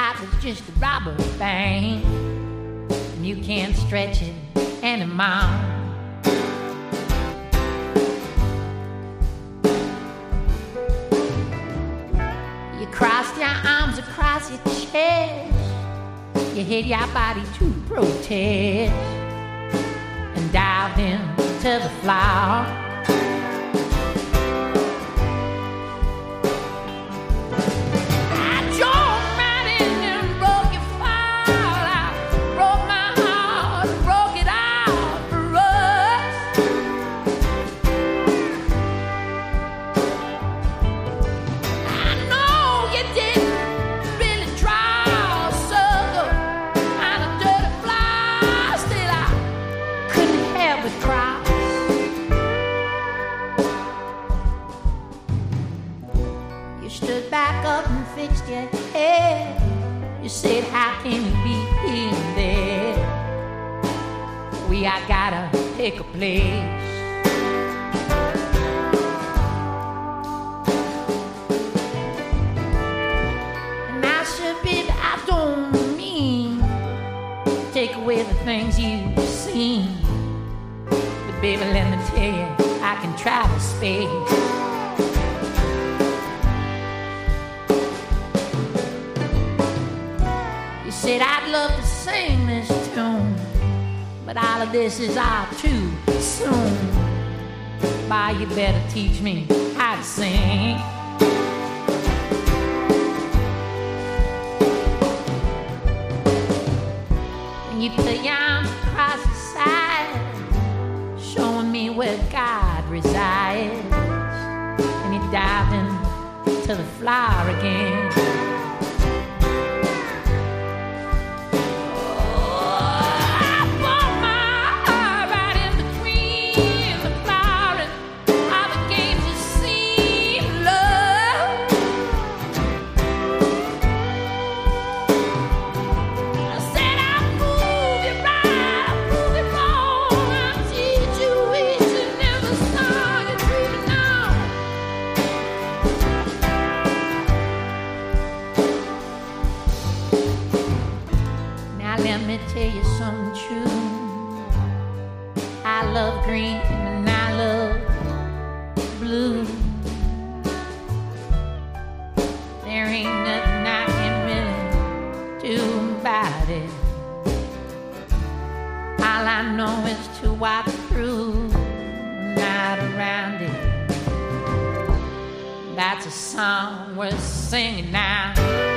heart was just a rubber band, and you can't stretch it anymore. You crossed your arms across your chest, you hid your body to protest, and dived into the floor. Stood back up and fixed your head. You said, how can you be here and there? I gotta pick a place. And I should be, but I don't mean take away the things you've seen. But baby, let me tell you, I can travel space. Said I'd love to sing this tune, but all of this is all too soon. Why, you better teach me how to sing. When you put your arms across the side, showing me where God resides, and you dived into the flower again. Let me tell you something true. I love green and I love blue. There ain't nothing I can really do about it. All I know is to walk through, not around it. That's a song worth singing now.